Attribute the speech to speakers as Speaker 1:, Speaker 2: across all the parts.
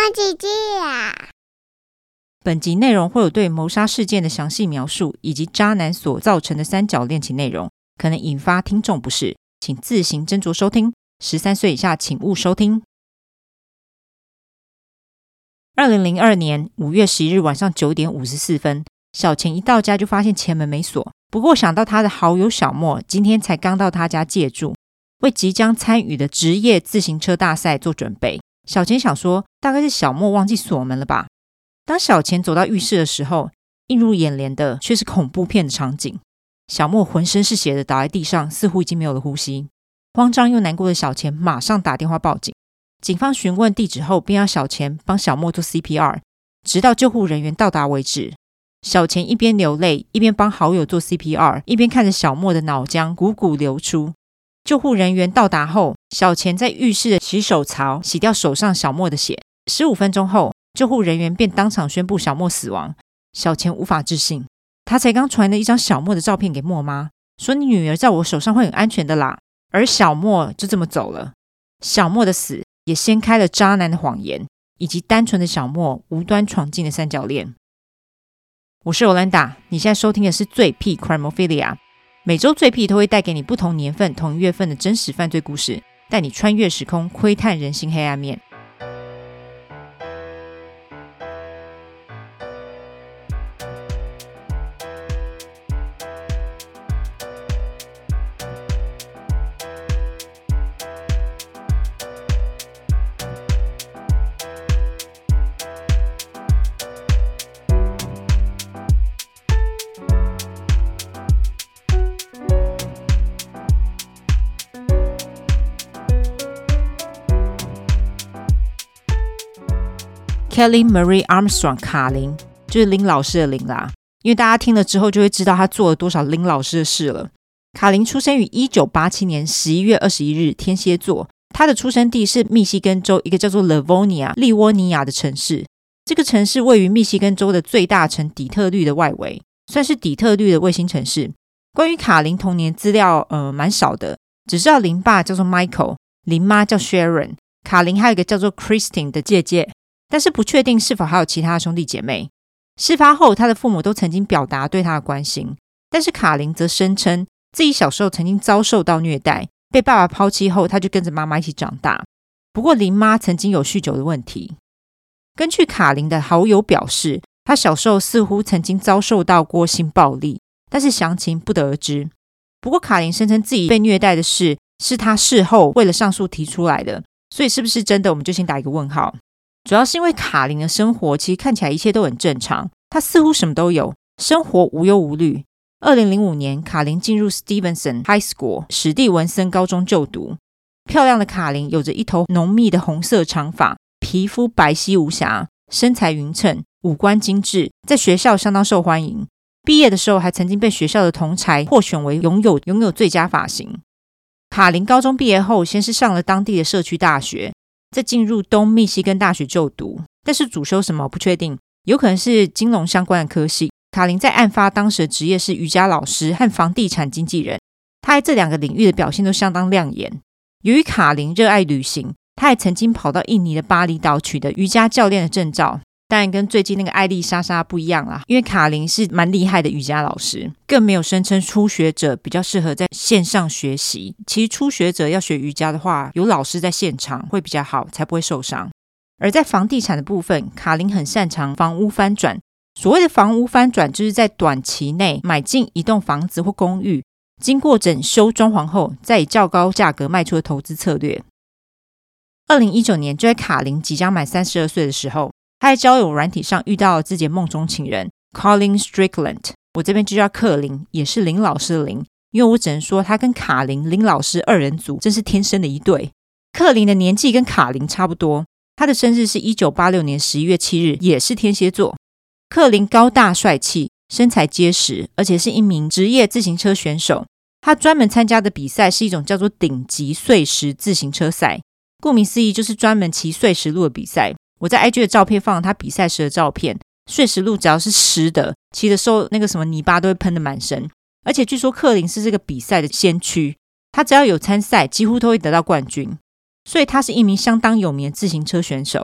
Speaker 1: 姐姐啊！
Speaker 2: 本集内容会有对谋杀事件的详细描述，以及渣男所造成的三角恋情内容，可能引发听众不适，请自行斟酌收听。13岁以下请勿收听。2002年5月11日晚上9点54分，小钱一到家就发现前门没锁，不过想到他的好友小莫今天才刚到他家借住，为即将参与的职业自行车大赛做准备，小钱想说大概是小莫忘记锁门了吧。当小钱走到浴室的时候，映入眼帘的却是恐怖片的场景。小莫浑身是血的倒在地上，似乎已经没有了呼吸。慌张又难过的小钱马上打电话报警。警方询问地址后，便让小钱帮小莫做 CPR， 直到救护人员到达为止。小钱一边流泪，一边帮好友做 CPR， 一边看着小莫的脑浆汩汩流出。救护人员到达后，小钱在浴室的洗手槽洗掉手上小莫的血。15分钟后，救护人员便当场宣布小莫死亡。小钱无法置信，他才刚传了一张小莫的照片给莫妈，说你女儿在我手上会很安全的啦。而小莫就这么走了。小莫的死也掀开了渣男的谎言，以及单纯的小莫无端闯进的三角恋。我是 Olanda， 你现在收听的是最癖 Crimophilia， 每周最癖都会带给你不同年份同月份的真实犯罪故事，带你穿越时空，窥探人性黑暗面。Kelly Marie Armstrong 卡琳，就是林老师的林啦，因为大家听了之后就会知道他做了多少林老师的事了。卡琳出生于1987年11月21日天蝎座，他的出生地是密西根州一个叫做 Livonia 利沃尼亚的城市。这个城市位于密西根州的最大城底特律的外围，算是底特律的卫星城市。关于卡琳童年资料蛮少的，只知道林爸叫做 Michael， 林妈叫 Sharon， 卡琳还有一个叫做 Christine 的姐姐，但是不确定是否还有其他兄弟姐妹。事发后，他的父母都曾经表达对他的关心，但是卡琳则声称自己小时候曾经遭受到虐待，被爸爸抛弃后，他就跟着妈妈一起长大。不过林妈曾经有酗酒的问题。根据卡琳的好友表示，他小时候似乎曾经遭受到过性暴力，但是详情不得而知。不过卡琳声称自己被虐待的事是他事后为了上诉提出来的，所以是不是真的，我们就先打一个问号。主要是因为卡琳的生活其实看起来一切都很正常，她似乎什么都有，生活无忧无虑。2005年，卡琳进入 Stevenson High School 史蒂文森高中就读。漂亮的卡琳有着一头浓密的红色长发，皮肤白皙无瑕，身材匀称，五官精致，在学校相当受欢迎。毕业的时候还曾经被学校的同侪获选为拥有最佳发型。卡琳高中毕业后，先是上了当地的社区大学，再进入东密西根大学就读，但是主修什么不确定，有可能是金融相关的科系。卡琳在案发当时的职业是瑜伽老师和房地产经纪人，他在这两个领域的表现都相当亮眼。由于卡琳热爱旅行，他还曾经跑到印尼的巴厘岛取得瑜伽教练的证照。当然跟最近那个艾丽莎莎不一样啦，因为卡琳是蛮厉害的瑜伽老师，更没有声称初学者比较适合在线上学习。其实初学者要学瑜伽的话，有老师在现场会比较好，才不会受伤。而在房地产的部分，卡琳很擅长房屋翻转。所谓的房屋翻转，就是在短期内买进一栋房子或公寓，经过整修装潢后，再以较高价格卖出的投资策略。2019年，就在卡琳即将满32岁的时候，他在交友软体上遇到了自己的梦中情人 Colin Strickland， 我这边就叫克林，也是林老师的林，因为我只能说他跟卡琳、林老师二人组真是天生的一对。克林的年纪跟卡琳差不多，他的生日是1986年11月7日，也是天蝎座。克林高大帅气，身材结实，而且是一名职业自行车选手。他专门参加的比赛是一种叫做顶级碎石自行车赛，顾名思义就是专门骑碎石路的比赛。我在 IG 的照片放了他比赛时的照片，碎石路只要是湿的，骑的时候那个什么泥巴都会喷得满身。而且据说克林是这个比赛的先驱，他只要有参赛几乎都会得到冠军，所以他是一名相当有名的自行车选手。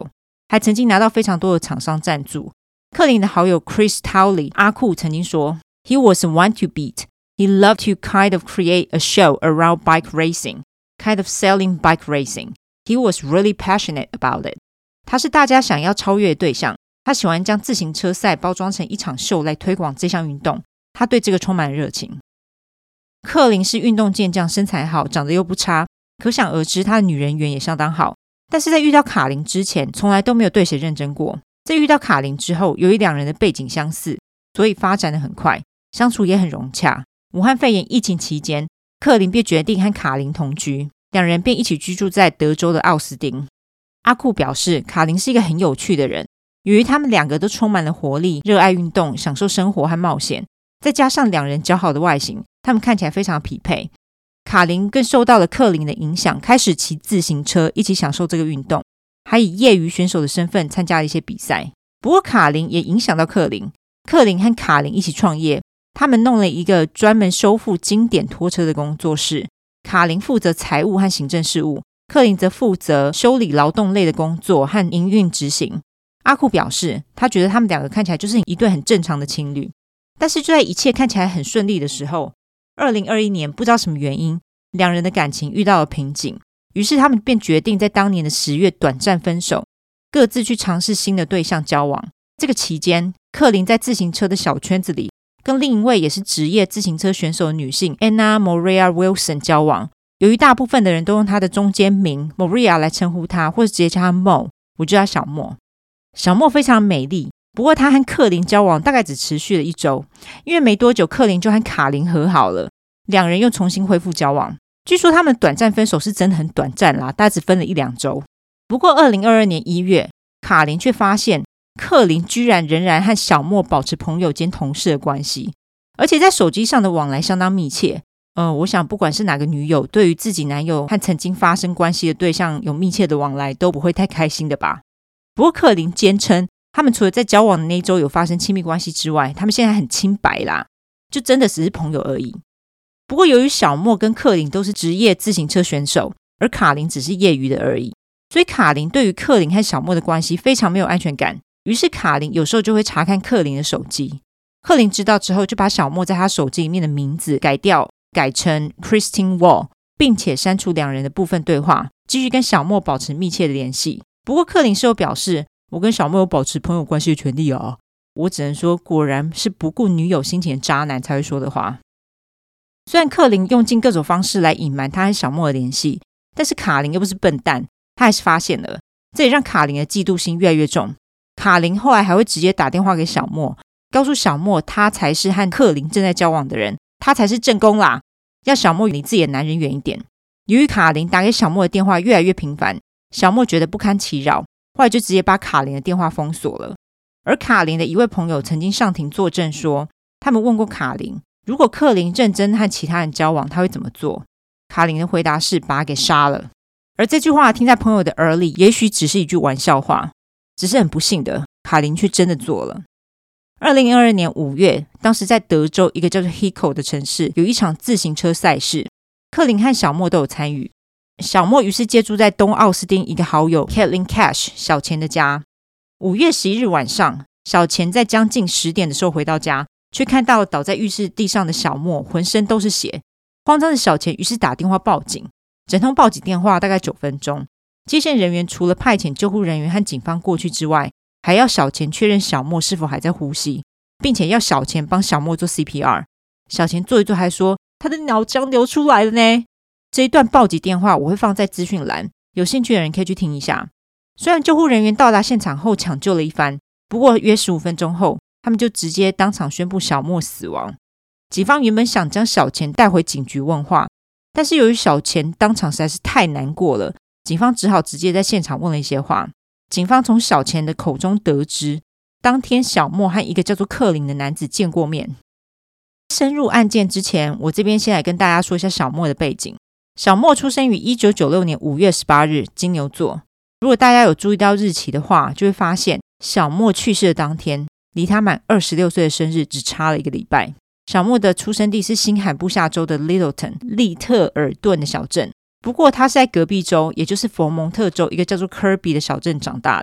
Speaker 2: 还曾经拿到非常多的厂商赞助。克林的好友 Chris Townley 阿库曾经说 He was one to beat. He loved to kind of create a show around bike racing, kind of selling bike racing. He was really passionate about it. 他是大家想要超越的对象，他喜欢将自行车赛包装成一场秀来推广这项运动，他对这个充满热情。克林是运动健将，身材好，长得又不差，可想而知他的女人缘也相当好。但是在遇到卡琳之前，从来都没有对谁认真过。在遇到卡琳之后，由于两人的背景相似，所以发展得很快，相处也很融洽。武汉肺炎疫情期间，克林便决定和卡琳同居，两人便一起居住在德州的奥斯汀。阿库表示，卡琳是一个很有趣的人，由于他们两个都充满了活力，热爱运动，享受生活和冒险，再加上两人姣好的外形，他们看起来非常匹配。卡琳更受到了克林的影响，开始骑自行车，一起享受这个运动，还以业余选手的身份参加了一些比赛。不过卡琳也影响到克林，克林和卡琳一起创业，他们弄了一个专门修复经典拖车的工作室。卡琳负责财务和行政事务，克林则负责修理劳动类的工作和营运执行。阿库表示，他觉得他们两个看起来就是一对很正常的情侣。但是就在一切看起来很顺利的时候，2021年不知道什么原因，两人的感情遇到了瓶颈，于是他们便决定在当年的10月短暂分手，各自去尝试新的对象交往。这个期间，克林在自行车的小圈子里跟另一位也是职业自行车选手的女性 Anna Maria Wilson 交往。由于大部分的人都用她的中间名 Maria 来称呼她，或者直接叫她 Mo， 我就叫她小莫。小莫非常美丽，不过她和克林交往大概只持续了1周，因为没多久克林就和卡琳和好了，两人又重新恢复交往。据说他们短暂分手是真的很短暂啦，大概只分了1-2周。不过2022年1月，卡琳却发现克林居然仍然和小莫保持朋友兼同事的关系，而且在手机上的往来相当密切。我想不管是哪个女友，对于自己男友和曾经发生关系的对象有密切的往来，都不会太开心的吧。不过克林坚称，他们除了在交往的那一周有发生亲密关系之外，他们现在很清白啦，就真的只是朋友而已。不过由于小莫跟克林都是职业自行车选手，而卡琳只是业余的而已，所以卡琳对于克林和小莫的关系非常没有安全感。于是卡琳有时候就会查看克林的手机，克林知道之后就把小莫在他手机里面的名字改成 Christine Wall， 并且删除两人的部分对话，继续跟小莫保持密切的联系。不过克林事后表示，我跟小莫有保持朋友关系的权利啊。我只能说，果然是不顾女友心情的渣男才会说的话。虽然克林用尽各种方式来隐瞒他和小莫的联系，但是卡琳又不是笨蛋，他还是发现了，这也让卡琳的嫉妒心越来越重。卡琳后来还会直接打电话给小莫，告诉小莫他才是和克林正在交往的人，他才是正宫啦，要小莫离自己的男人远一点。由于卡琳打给小莫的电话越来越频繁，小莫觉得不堪其扰，后来就直接把卡琳的电话封锁了。而卡琳的一位朋友曾经上庭作证说，他们问过卡琳，如果克林认真和其他人交往，他会怎么做？卡琳的回答是把他给杀了。而这句话听在朋友的耳里，也许只是一句玩笑话，只是很不幸的，卡琳却真的做了。2022年5月，当时在德州一个叫做 Hico 的城市有一场自行车赛事，克林和小莫都有参与。小莫于是借住在东奥斯汀一个好友 Caitlin Cash 小钱的家。5月11日晚上，小钱在将近10点的时候回到家，却看到倒在浴室地上的小莫浑身都是血。慌张的小钱于是打电话报警，整通报警电话大概9分钟。接线人员除了派遣救护人员和警方过去之外，还要小钱确认小莫是否还在呼吸，并且要小钱帮小莫做 CPR。 小钱做一做还说他的脑浆流出来了呢。这一段报警电话我会放在资讯栏，有兴趣的人可以去听一下。虽然救护人员到达现场后抢救了一番，不过约15分钟后，他们就直接当场宣布小莫死亡。警方原本想将小钱带回警局问话，但是由于小钱当场实在是太难过了，警方只好直接在现场问了一些话。警方从小钱的口中得知，当天小莫和一个叫做克林的男子见过面。深入案件之前，我这边先来跟大家说一下小莫的背景。小莫出生于1996年5月18日，金牛座。如果大家有注意到日期的话，就会发现小莫去世的当天，离他满26岁的生日只差了1个礼拜。小莫的出生地是新罕布夏州的 Littleton 利特尔顿的小镇，不过他是在隔壁州，也就是佛蒙特州一个叫做科比的小镇长大的。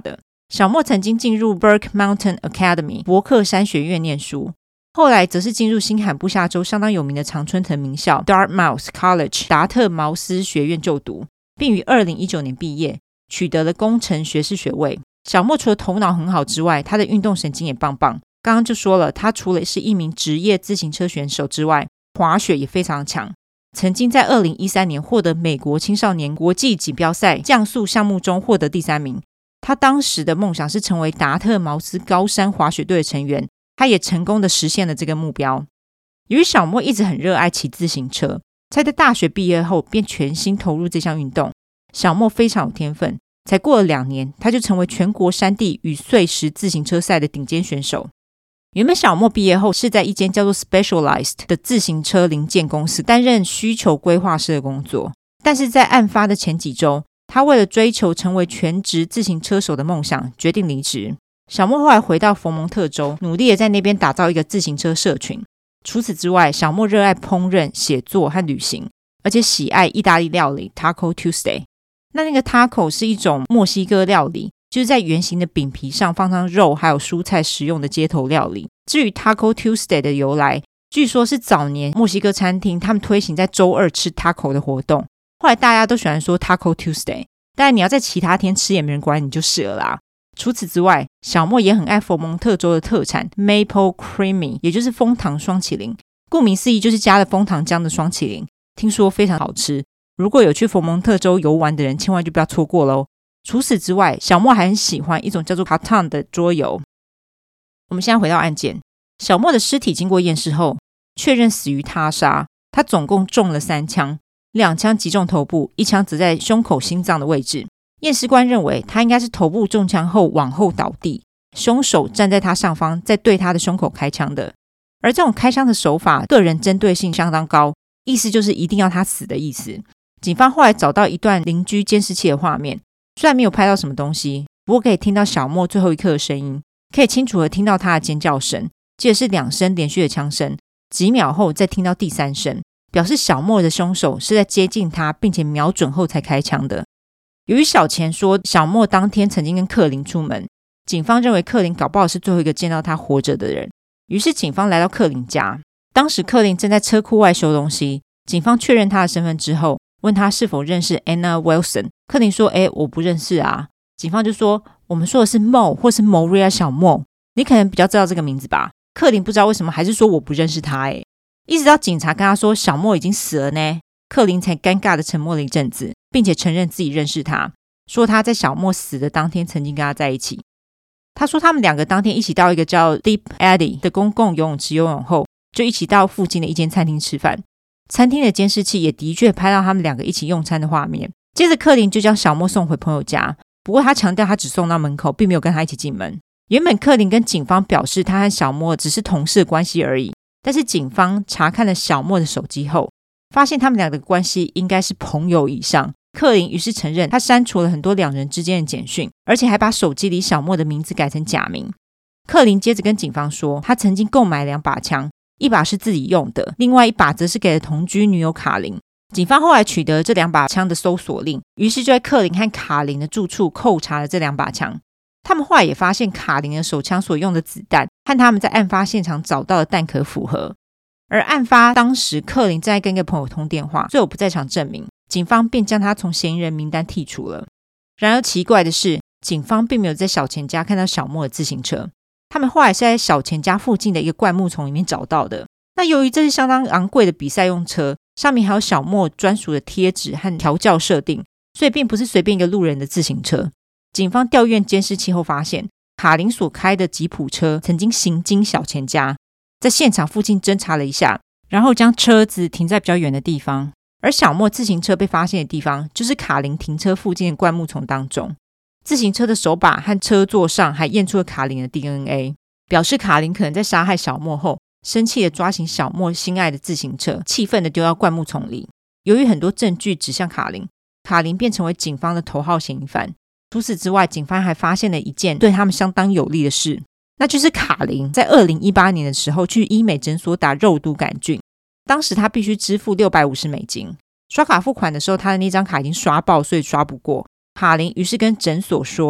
Speaker 2: 小莫曾经进入 Berk Mountain Academy 伯克山学院念书，后来则是进入新罕布夏州相当有名的常春藤名校 Dartmouth College 达特茅斯学院就读，并于2019年毕业，取得了工程学士学位。小莫除了头脑很好之外，他的运动神经也棒棒。刚刚就说了，他除了是一名职业自行车选手之外，滑雪也非常强。曾经在2013年获得美国青少年国际锦标赛降速项目中获得第3名。他当时的梦想是成为达特茅斯高山滑雪队的成员，他也成功的实现了这个目标。由于小莫一直很热爱骑自行车，在大学毕业后便全心投入这项运动。小莫非常有天分，才过了2年，他就成为全国山地与碎石自行车赛的顶尖选手。原本小莫毕业后是在一间叫做 Specialized 的自行车零件公司担任需求规划师的工作，但是在案发的前几周，他为了追求成为全职自行车手的梦想，决定离职。小莫后来回到佛蒙特州，努力的在那边打造一个自行车社群。除此之外，小莫热爱烹饪、写作和旅行，而且喜爱意大利料理 Taco Tuesday。那个 taco 是一种墨西哥料理，就是在圆形的饼皮上放上肉还有蔬菜食用的街头料理。至于 Taco Tuesday 的由来，据说是早年墨西哥餐厅他们推行在周二吃 taco 的活动，后来大家都喜欢说 Taco Tuesday， 当然你要在其他天吃也没人管你就是了啦。除此之外，小莫也很爱佛蒙特州的特产 Maple Creamy， 也就是枫糖双麒麟，顾名思义就是加了枫糖浆的双麒麟，听说非常好吃。如果有去佛蒙特州游玩的人，千万就不要错过咯。除此之外，小莫还很喜欢一种叫做 Catan 的桌游。我们现在回到案件，小莫的尸体经过验尸后，确认死于他杀。他总共中了3枪，2枪击中头部，1枪则在胸口心脏的位置。验尸官认为他应该是头部中枪后往后倒地，凶手站在他上方，再对他的胸口开枪的。而这种开枪的手法，个人针对性相当高，意思就是一定要他死的意思。警方后来找到一段邻居监视器的画面，虽然没有拍到什么东西，不过可以听到小莫最后一刻的声音，可以清楚地听到他的尖叫声，接着是2声连续的枪声，几秒后再听到第3声，表示小莫的凶手是在接近他并且瞄准后才开枪的。由于小钱说小莫当天曾经跟克林出门，警方认为克林搞不好是最后一个见到他活着的人，于是警方来到克林家。当时克林正在车库外修东西，警方确认他的身份之后，问他是否认识 Anna Wilson。 克林说我不认识啊。警方就说我们说的是 Mo 或是 Moria 小莫，你可能比较知道这个名字吧。克林不知道为什么还是说我不认识他一直到警察跟他说小莫已经死了呢，克林才尴尬的沉默了一阵子，并且承认自己认识他，说他在小莫死的当天曾经跟他在一起。他说他们2个当天一起到一个叫 Deep Eddy 的公共游泳池游泳后，就一起到附近的一间餐厅吃饭。餐厅的监视器也的确拍到他们2个一起用餐的画面。接着克林就将小莫送回朋友家，不过他强调他只送到门口，并没有跟他一起进门。原本克林跟警方表示他和小莫只是同事的关系而已，但是警方查看了小莫的手机后，发现他们2个的关系应该是朋友以上。克林于是承认他删除了很多2人之间的简讯，而且还把手机里小莫的名字改成假名。克林接着跟警方说他曾经购买2把枪，一把是自己用的，另外一把则是给了同居女友卡琳。警方后来取得这2把枪的搜索令，于是就在克林和卡琳的住处扣查了这2把枪。他们后来也发现卡琳的手枪所用的子弹和他们在案发现场找到的弹壳符合。而案发当时克林正在跟一个朋友通电话，所以有不在场证明，警方便将他从嫌疑人名单剔除了。然而奇怪的是，警方并没有在小钱家看到小莫的自行车，他们后来是在小钱家附近的一个灌木丛里面找到的。那由于这是相当昂贵的比赛用车，上面还有小莫专属的贴纸和调教设定，所以并不是随便一个路人的自行车。警方调阅监视器后发现，卡琳所开的吉普车曾经行经小钱家，在现场附近侦查了一下，然后将车子停在比较远的地方。而小莫自行车被发现的地方就是卡琳停车附近的灌木丛当中。自行车的手把和车座上还验出了卡琳的 DNA， 表示卡琳可能在杀害小莫后生气的抓起小莫心爱的自行车，气愤的丢到灌木丛里。由于很多证据指向卡琳，卡琳便成为警方的头号嫌疑犯。除此之外，警方还发现了一件对他们相当有利的事，那就是卡琳在2018年的时候去医美诊所打肉毒杆菌，当时他必须支付$650，刷卡付款的时候他的那张卡已经刷爆，所以刷不过。卡琳于是跟诊所说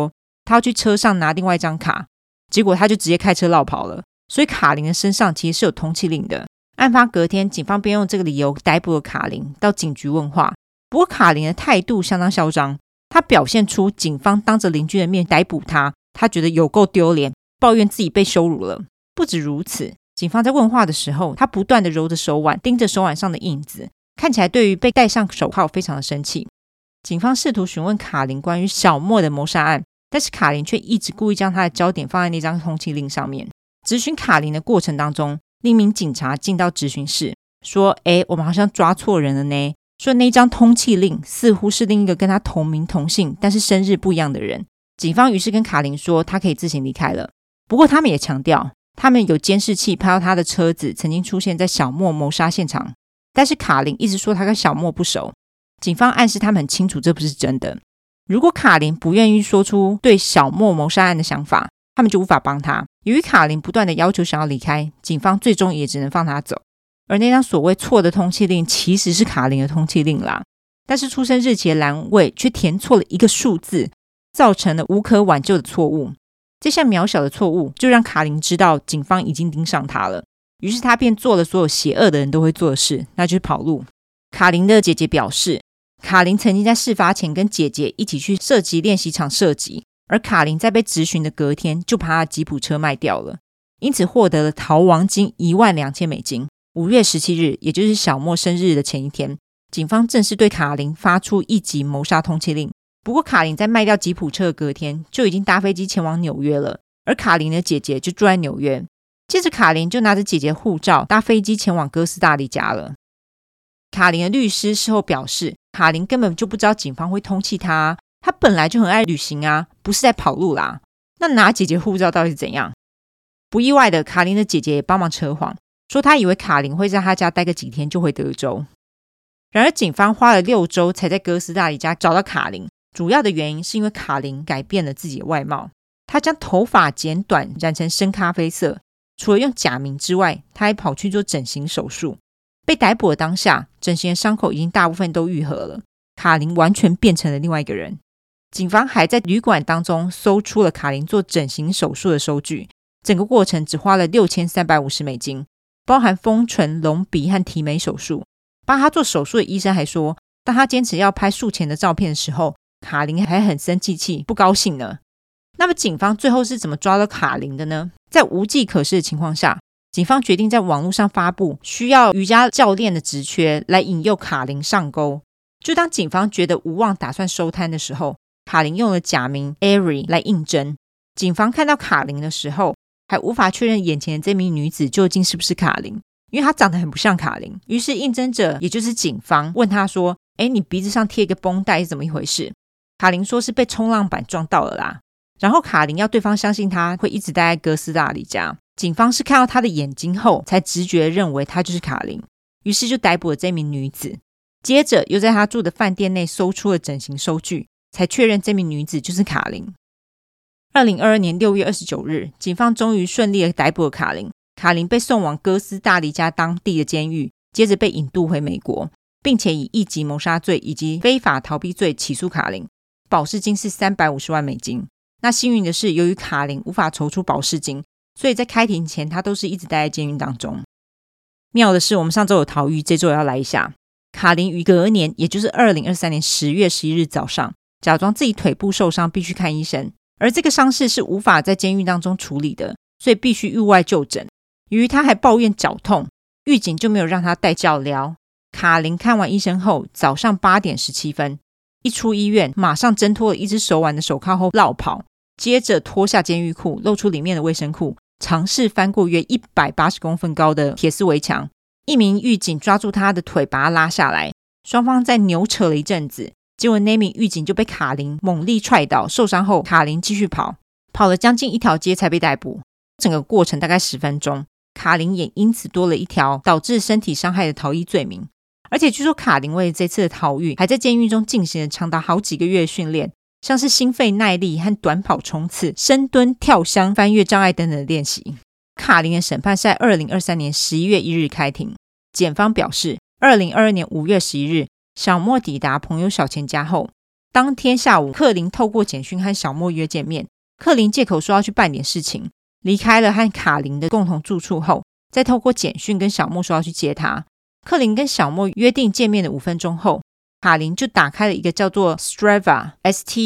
Speaker 2: 他要去车上拿另外一张卡，结果他就直接开车绕跑了。所以卡琳的身上其实是有通缉令的。案发隔天，警方便用这个理由逮捕了卡琳，到警局问话。不过卡琳的态度相当嚣张，他表现出警方当着邻居的面逮捕他，他觉得有够丢脸，抱怨自己被羞辱了。不止如此，警方在问话的时候，他不断的揉着手腕，盯着手腕上的印子，看起来对于被戴上手铐非常的生气。警方试图询问卡琳关于小莫的谋杀案，但是卡琳却一直故意将他的焦点放在那张通缉令上面。质询卡琳的过程当中，另一名警察进到质询室说，我们好像抓错人了呢，说那张通缉令似乎是另一个跟他同名同姓但是生日不一样的人。警方于是跟卡琳说他可以自行离开了。不过他们也强调，他们有监视器拍到他的车子曾经出现在小莫谋杀现场，但是卡琳一直说他跟小莫不熟。警方暗示他们很清楚这不是真的，如果卡琳不愿意说出对小莫谋杀案的想法，他们就无法帮他。由于卡琳不断的要求想要离开，警方最终也只能放他走。而那张所谓错的通缉令其实是卡琳的通缉令啦，但是出生日期的栏位却填错了一个数字，造成了无可挽救的错误。这项渺小的错误就让卡琳知道警方已经盯上他了，于是他便做了所有邪恶的人都会做的事，那就是跑路。卡琳的姐姐表示，卡琳曾经在事发前跟姐姐一起去射击练习场射击，而卡琳在被质询的隔天就把她的吉普车卖掉了，因此获得了逃亡金$12,000。5月17日，也就是小莫生日的前一天，警方正式对卡琳发出1级谋杀通缉令。不过卡琳在卖掉吉普车的隔天就已经搭飞机前往纽约了，而卡琳的姐姐就住在纽约。接着卡琳就拿着姐姐护照搭飞机前往哥斯达黎加了。卡琳的律师事后表示，卡琳根本就不知道警方会通缉她，她本来就很爱旅行啊，不是在跑路啦。那拿姐姐护照到底是怎样？不意外的，卡琳的姐姐也帮忙扯谎，说她以为卡琳会在她家待个几天就回德州。然而警方花了6周才在哥斯达黎加找到卡琳，主要的原因是因为卡琳改变了自己的外貌，她将头发剪短染成深咖啡色，除了用假名之外，她还跑去做整形手术。被逮捕的当下，整形的伤口已经大部分都愈合了，卡琳完全变成了另外一个人。警方还在旅馆当中搜出了卡琳做整形手术的收据，整个过程只花了$6,350，包含丰唇、隆鼻和提眉手术。帮他做手术的医生还说，当他坚持要拍术前的照片的时候，卡琳还很生气不高兴呢。那么警方最后是怎么抓到卡琳的呢？在无计可施的情况下，警方决定在网络上发布需要瑜伽教练的职缺，来引诱卡琳上钩。就当警方觉得无望打算收摊的时候，卡琳用了假名 Ari 来应征。警方看到卡琳的时候，还无法确认眼前的这名女子究竟是不是卡琳，因为她长得很不像卡琳。于是应征者也就是警方问她说，你鼻子上贴一个绷带是怎么一回事？卡琳说是被冲浪板撞到了啦。然后卡琳要对方相信她会一直待在哥斯达黎加。警方是看到她的眼睛后才直觉认为她就是卡琳，于是就逮捕了这名女子。接着又在她住的饭店内搜出了整形收据，才确认这名女子就是卡琳。2022年6月29日，警方终于顺利地逮捕了卡琳。卡琳被送往哥斯达黎加当地的监狱，接着被引渡回美国，并且以1级谋杀罪以及非法逃避罪起诉卡琳，保释金是$350万。那幸运的是，由于卡琳无法筹出保释金，所以在开庭前他都是一直待在监狱当中。妙的是，我们上周有逃狱，这周也要来一下。卡琳于隔年，也就是2023年10月11日早上，假装自己腿部受伤必须看医生，而这个伤势是无法在监狱当中处理的，所以必须狱外就诊。由于他还抱怨脚痛，狱警就没有让他带脚镣。卡琳看完医生后，早上8点17分一出医院，马上挣脱了一只手腕的手铐后落跑，接着脱下监狱裤，露出里面的卫生裤，尝试翻过约180公分高的铁丝围墙。一名狱警抓住他的腿，把他拉下来，双方在扭扯了一阵子，结果那名狱警就被卡琳猛力踹倒，受伤后卡琳继续跑了将近1条街才被逮捕。整个过程大概10分钟，卡琳也因此多了一条导致身体伤害的逃逸罪名。而且据说卡琳为了这次的逃狱，还在监狱中进行了长达好几个月的训练，像是心肺耐力和短跑冲刺、深蹲、跳箱、翻越障碍等等的练习。卡琳的审判是在2023年11月1日开庭。检方表示，2022年5月11日，小莫抵达朋友小钱家后， 当天下午，克林透过简讯和小莫约见面。克林借口说要去办点事情，离开了和卡琳的共同住处后，再透过简讯跟小莫说要去接他。克林跟小莫约定见面的5分钟后，卡琳就打开了一个叫做 Strava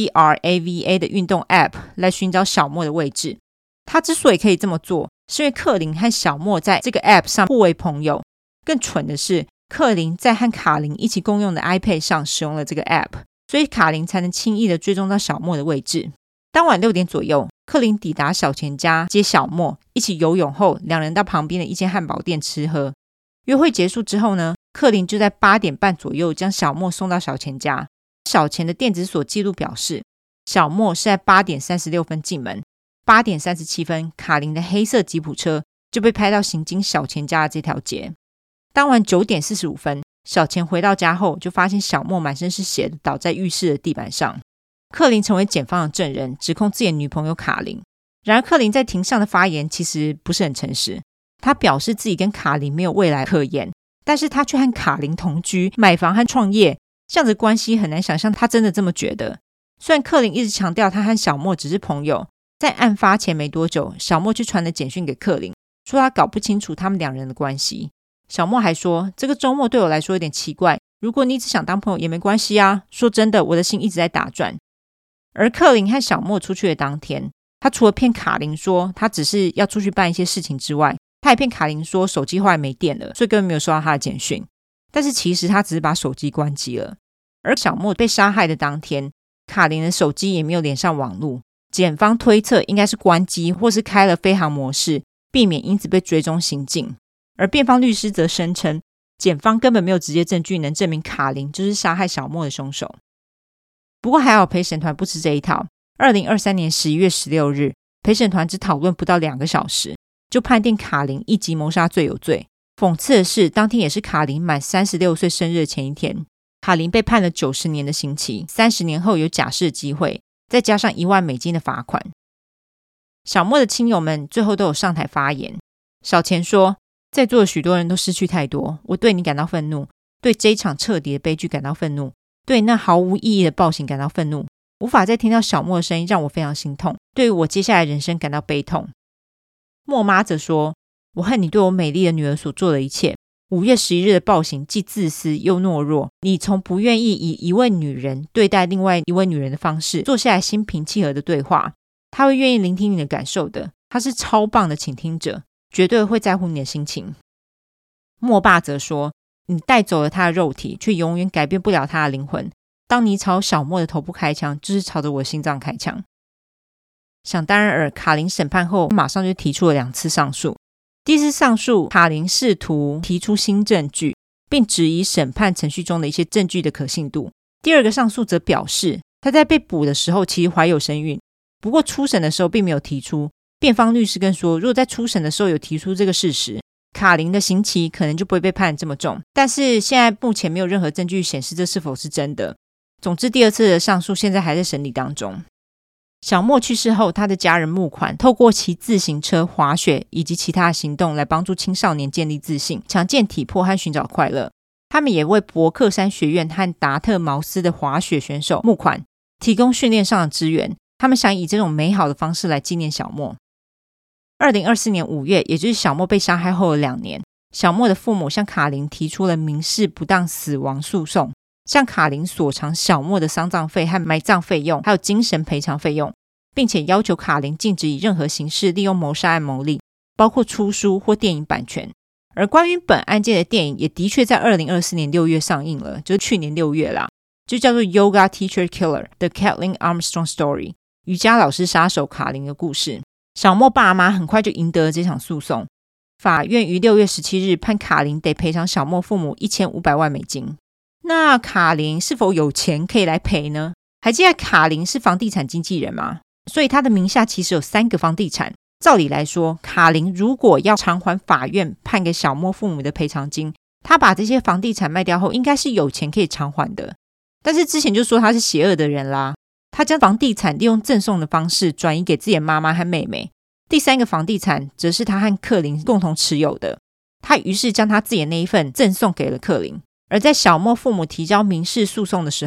Speaker 2: STRAVA 的运动 App 来寻找小莫的位置。他之所以可以这么做，是因为克林和小莫在这个 App 上互为朋友。更蠢的是，克林在和卡琳一起共用的 iPad 上使用了这个 App， 所以卡琳才能轻易的追踪到小莫的位置。当晚6点左右，克林抵达小钱家接小莫，一起游泳后，两人到旁边的一间汉堡店吃喝。约会结束之后呢，克林就在8点半左右将小莫送到小钱家。小钱的电子锁记录表示，小莫是在8点36分进门，8点37分，卡琳的黑色吉普车就被拍到行经小钱家的这条街。当晚9点45分，小钱回到家后，就发现小莫满身是血的倒在浴室的地板上。克林成为检方的证人，指控自己的女朋友卡琳。然而克林在庭上的发言其实不是很诚实，他表示自己跟卡琳没有未来可言，但是他却和卡琳同居、买房和创业，这样子关系很难想象他真的这么觉得。虽然克林一直强调他和小莫只是朋友，在案发前没多久，小莫就传了简讯给克林，说他搞不清楚他们2人的关系。小莫还说，这个周末对我来说有点奇怪，如果你只想当朋友也没关系啊，说真的，我的心一直在打转。而克林和小莫出去的当天，他除了骗卡琳说他只是要出去办一些事情之外，他还骗卡琳说手机后来没电了，所以根本没有收到他的简讯。但是其实他只是把手机关机了。而小莫被杀害的当天，卡琳的手机也没有连上网路，检方推测应该是关机或是开了飞行模式，避免因此被追踪行径。而辩方律师则声称，检方根本没有直接证据能证明卡琳就是杀害小莫的凶手。不过还好陪审团不吃这一套。2023年11月16日，陪审团只讨论不到2个小时，就判定卡琳1级谋杀罪有罪。讽刺的是，当天也是卡琳满36岁生日的前一天，卡琳被判了90年的刑期，30年后有假释的机会，再加上1万美金的罚款。小莫的亲友们最后都有上台发言。小钱说，在座的许多人都失去太多，我对你感到愤怒，对这一场彻底的悲剧感到愤怒，对那毫无意义的暴行感到愤怒，无法再听到小莫的声音让我非常心痛，对于我接下来的人生感到悲痛。莫妈则说，我恨你对我美丽的女儿所做的一切。5月11日的暴行既自私又懦弱，你从不愿意以一位女人对待另外一位女人的方式坐下来心平气和的对话，他会愿意聆听你的感受的，他是超棒的倾听者，绝对会在乎你的心情。莫爸则说，你带走了他的肉体，却永远改变不了他的灵魂。当你朝小莫的头部开枪，就是朝着我的心脏开枪。想当然尔，卡琳审判后马上就提出了2次上诉。第一次上诉，卡琳试图提出新证据，并质疑审判程序中的一些证据的可信度。第二个上诉则表示，他在被捕的时候其实怀有身孕，不过初审的时候并没有提出。辩方律师更说，如果在初审的时候有提出这个事实，卡琳的刑期可能就不会被判这么重，但是现在目前没有任何证据显示这是否是真的。总之，第2次的上诉现在还在审理当中。小莫去世后，他的家人募款，透过骑自行车、滑雪以及其他行动来帮助青少年建立自信、强健体魄和寻找快乐。他们也为伯克山学院和达特茅斯的滑雪选手募款，提供训练上的支援。他们想以这种美好的方式来纪念小莫。2024年5月，也就是小莫被杀害后的2年，小莫的父母向卡琳提出了民事不当死亡诉讼，向卡琳索偿小莫的丧葬费和埋葬费用，还有精神赔偿费用，并且要求卡琳禁止以任何形式利用谋杀案牟利，包括出书或电影版权。而关于本案件的电影也的确在2024年6月上映了，就是去年6月啦，就叫做 Yoga Teacher Killer The Kathleen Armstrong Story， 瑜伽老师杀手卡琳的故事。小莫爸妈很快就赢得了这场诉讼，法院于6月17日判卡琳得赔偿小莫父母1500万美金。那卡琳是否有钱可以来赔呢？还记得卡琳是房地产经纪人吗？所以他的名下其实有3个房地产。照理来说，卡琳如果要偿还法院判给小莫父母的赔偿金，他把这些房地产卖掉后应该是有钱可以偿还的。但是之前就说他是邪恶的人啦，他将房地产利用赠送的方式转移给自己的妈妈和妹妹。第3个房地产则是他和克琳共同持有的，他于是将他自己的那一份赠送给了克琳。而在小莫父母提交民事诉讼的时候，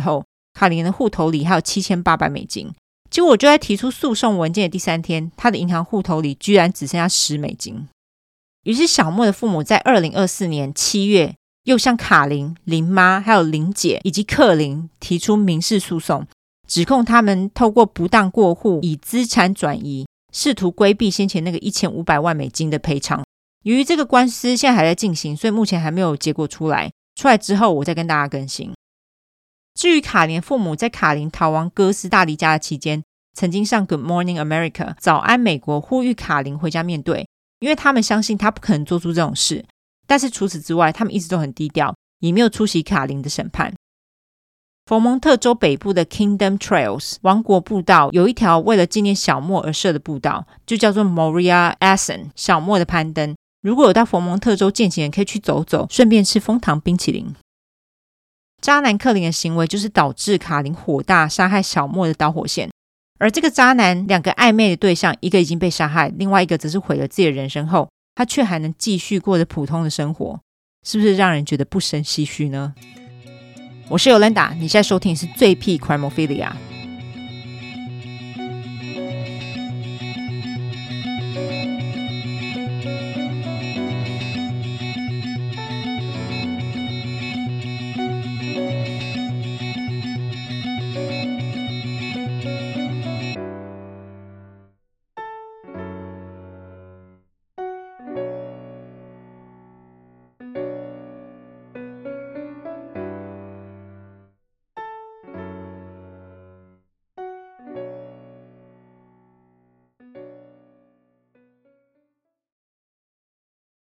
Speaker 2: 卡琳的户头里还有$7800。结果我就在提出诉讼文件的第3天，他的银行户头里居然只剩下$10。于是小莫的父母在2024年7月又向卡琳、林妈还有林姐以及克琳提出民事诉讼，指控他们透过不当过户以资产转移，试图规避先前那个$1500万的赔偿。由于这个官司现在还在进行，所以目前还没有结果出来之后我再跟大家更新。至于卡琳父母在卡琳逃亡哥斯达黎加的期间，曾经上 Good Morning America 早安美国呼吁卡琳回家面对，因为他们相信他不可能做出这种事。但是除此之外，他们一直都很低调，也没有出席卡琳的审判。佛蒙特州北部的 Kingdom Trails 王国步道有一条为了纪念小莫而设的步道，就叫做 Moriah Ascent 小莫的攀登。如果有到佛蒙特州践行人可以去走走，顺便吃枫糖冰淇淋。渣男克林的行为就是导致卡琳火大杀害小莫的导火线，而这个渣男2个暧昧的对象，一个已经被杀害，另外一个则是毁了自己的人生后，他却还能继续过着普通的生活，是不是让人觉得不胜唏嘘呢？我是Yolanda，你现在收听的是最屁 Crimophilia。